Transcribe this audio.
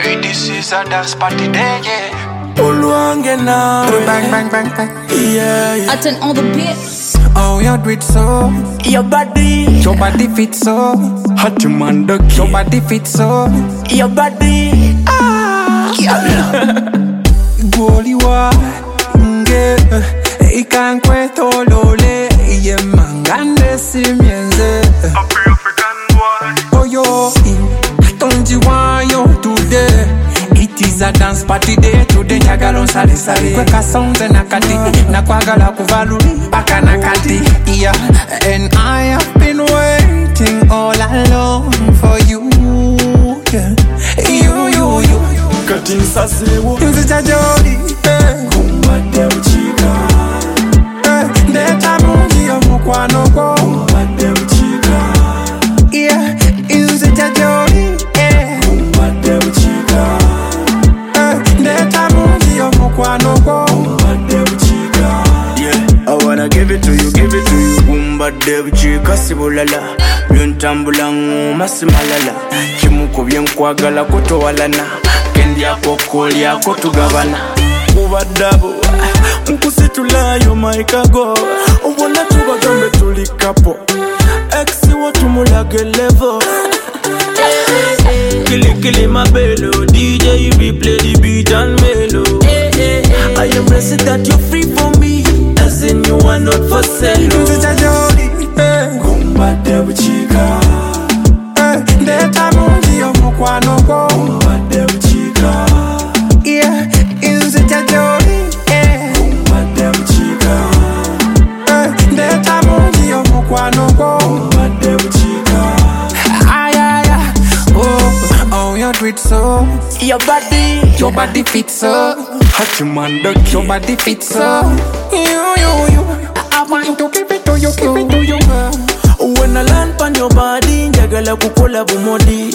This is a dance party day, yeah. Uluange na Bang, bang, bang, bang. yeah, yeah. I turn on the beat. Oh, you do it so. Your body Fit so. hot man the Your body fit so. Your body Goli wa nge ikankwe tolole iye mangande simienze. African boy. Oh yo, don't you want you today? It is a dance party day today. Njagalo sale sale. Kweka sounds na kati na kwagala kuvaluli paka na kati. Yeah, and I have been waiting all along for you. Yeah, you. Cutting sasewo Nzita jodi, Kumbate uchika ndeta mungi yomukwano go. Kumbate uchika Yeah, nzita jodi, Kumbate uchika ndeta mungi yomukwano go. Kumbate uchika Yeah, I wanna give it to you Kumbate uchika sibulala Byuntambula nguma simalala Chimuko byenkwagala kutowalana Kendi yako koli yako tugabana Ubadabo Nkusitulayo maikago Ubona tubagambe tulikapo Exi watu mulage level Kili mabelo DJ we play the beat and mellow I am blessed that you're free for me As in you are not for sale Nzita jodi, Kumbate uchika ndeta mungi yomukwano go. Kumbate uchika Yeah, nzita jodi, Kumbate uchika ndeta mungi yomukwano go. Kumbate uchika Ay. Oh, you do it so. Your body Fit so. hot man the Your body fit so. You. I want to keep it to you, girl. When I land on your body, njagala kukola bumodi